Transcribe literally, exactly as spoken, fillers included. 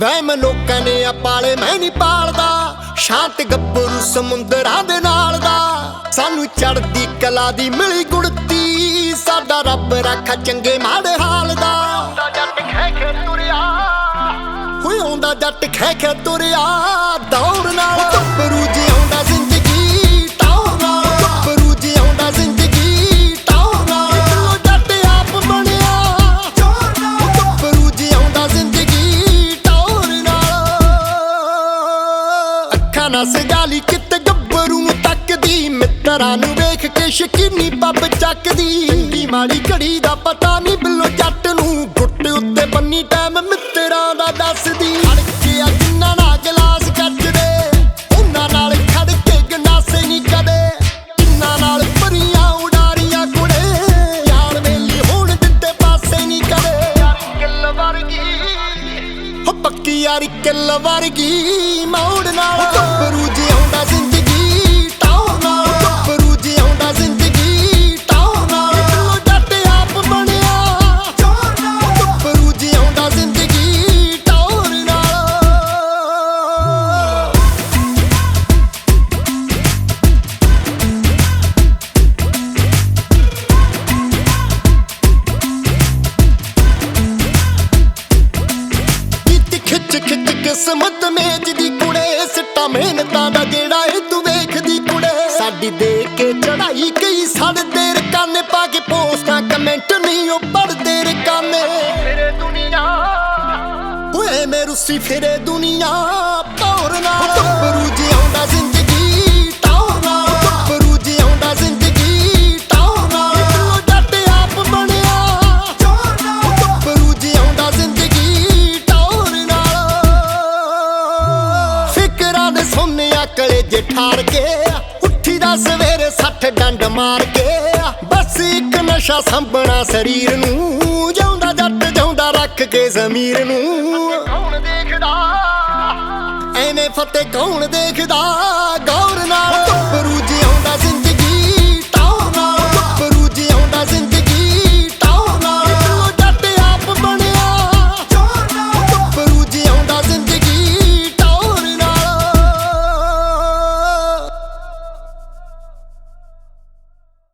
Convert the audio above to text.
ਵਹਿਮ ਲੋਕਾਂ ਨੇ ਆ ਪਾਲੇ ਮੈਂ ਨਹੀਂ ਪਾਲਦਾ, ਸ਼ਾਂਤ ਗੱਭਰੂ ਸਮੁੰਦਰਾਂ ਦੇ ਨਾਲ ਦਾ। ਸਾਨੂੰ ਚੜ੍ਹਦੀ ਕਲਾ ਦੀ ਮਿਲੀ ਗੁੜਤੀ, ਸਾਡਾ ਰੱਬ ਰੱਖਾ ਚੰਗੇ ਮਾੜੇ ਹਾਲ ਦਾ। ਆਉਂਦਾ ਜੱਟ ਖੈ ਖੈ ਤੁਰਿਆ, ਹੋਏ ਆਉਂਦਾ ਜੱਟ ਖੈ ਖੈ ਤੁਰਿਆ ਦੌਰ ਨਾਲ। ਗੱਭਰੂ ਜਿਉਂਦਾ ਜ਼ਿੰਦਗੀ ਟੌਰ ਨਾਲ, ਗੱਭਰੂ ਜਿਉਂਦਾ ਜ਼ਿੰਦਗੀ ਟੌਰ ਨਾਲ। ਦਿਲੋਂ ਜੱਟ ਆਪ ਬਣਿਆ ਚੋਰ ਨਾਲ, ਗੱਭਰੂ ਜਿਉਂਦਾ ਜ਼ਿੰਦਗੀ ਟੌਰ ਨਾਲ। ਅੱਖਾਂ ਨਾਲ ਸਜਾਲੀ ਕਿਤੇ ਗੱਭਰੂ ਨੂੰ ਤੱਕਦੀ, ਮਿੱਤਰਾਂ ਨੂੰ ਵੇਖ ਕੇ ਸ਼ਕੀਨੀ ਪੱਬ ਚੱਕਦੀ। ਚੰਗੀ ਮਾੜੀ ਘੜੀ ਦਾ ਪਤਾ ਨਹੀਂ ਬਿੱਲੋ ਜੱਟ ਨੂੰ, ਗੁੱਟ ਉੱਤੇ ਬੰਨੀ ਟਾਈਮ ਮਿੱਤਰਾਂ ਦਾ ਦੱਸਦੀ। ਅੜਕੇ ਆ ਜਿੰਨਾਂ ਨਾਲ ਗਲਾਸ ਕੱਜਦੇ, ਉਹਨਾਂ ਨਾਲ ਖੜ ਕੇ ਗੰਡਾਸੇ ਨਹੀਂ ਕਦੇ। ਜਿੰਨਾਂ ਨਾਲ ਪਰੀਆਂ ਉਡਾਰੀਆਂ ਕੁੜੇ, ਯਾਰ ਵੇਲੀ ਹੋਣ ਦਿੱਤੇ ਪਾਸੇ ਨਹੀਂ ਕਦੇ। ਯਾਰੀ ਕਿੱਲ ਵਰਗੀ ਹੋ ਪੱਕੀ ਯਾਰੀ ਕਿੱਲ ਵਰਗੀ ਮੌੜ ਨਾਲ। ਗੱਭਰੂ ਜਿਉਂਦਾ ਜ਼ਿੰਦਗੀ ਟੌਰ ਨਾਲ, ਗੱਭਰੂ ਜਿਉਂਦਾ ਜ਼ਿੰਦਗੀ ਟੌਰ ਨਾਲ। ਦਿਲੋਂ ਜੱਟ ਆਪ ਬਣਿਆ ਚੋਰ ਨਾਲ, ਗੱਭਰੂ ਜਿਉਂਦਾ ਜ਼ਿੰਦਗੀ ਟੌਰ ਨਾਲ। ਕੀਤੀ ਖਿੱਚ ਖਿੱਚ ਕਿਸਮਤ ਮੇਜ ਦੀ ਕੁੜੇ, ਸਿੱਟਾ ਮਿਹਨਤਾਂ ਦਾ ਜਿਹੜਾ ਏ ਤੂੰ ਵੇਖਦੀ ਕੁੜੇ। ਸਾਡੀ ਦੇਖ ਕੇ ਚੜਾਈ ਕਈ ਸੜਦੇ ਰਕਾਨੇ, ਪਾ ਕੇ ਪੋਸਟਾਂ ਕਮੈਂਟ ਨਹੀਂ ਉਹ ਪੜਦੇ ਰਕਾਨੇ। ਫਿਰੇ ਦੁਨੀਆ ਓਏ ਮੇ ਰੁੱਸੀ ਫਿਰੇ ਦੁਨੀਆ ਪੌਰ ਨਾਲ। ਗੱਭਰੂ ਜਿਉਂਦਾ ਜ਼ਿੰਦਗੀ ਟੌਰ ਨਾਲ, ਗੱਭਰੂ ਜਿਉਂਦਾ ਜ਼ਿੰਦਗੀ ਟੌਰ ਨਾਲ। ਦਿਲੋਂ ਜੱਟ ਆਪ ਬਣਿਆ ਚੋਰ ਨਾਲ, ਗੱਭਰੂ ਜਿਉਂਦਾ ਜ਼ਿੰਦਗੀ ਟੌਰ ਨਾਲ। ਫਿਕਰਾਂ ਦੇ ਸੋਨਿਆ ਕਲੇਜੇ ਠਾਰ ਕੇ, ਉੱਠੀ ਦਾ ਸਵੇਰੇ ਸੱਠ ਡੰਡ ਮਾਰ ਕੇ। ਬਸ ਇੱਕ ਨਸ਼ਾ ਸੰਭਣਾ ਸਰੀਰ ਨੂੰ, ਜਿਉਂਦਾ ਜੱਟ ਜਿਉਂਦਾ ਰੱਖ ਕੇ ਜ਼ਮੀਰ ਨੂੰ। ਕੌਣ ਦੇਖਦਾ ਐਵੇਂ ਫਤਿਹ ਕੌਣ ਦੇਖਦਾ ਗੌਰ ਨਾਲ। ਗੱਭਰੂ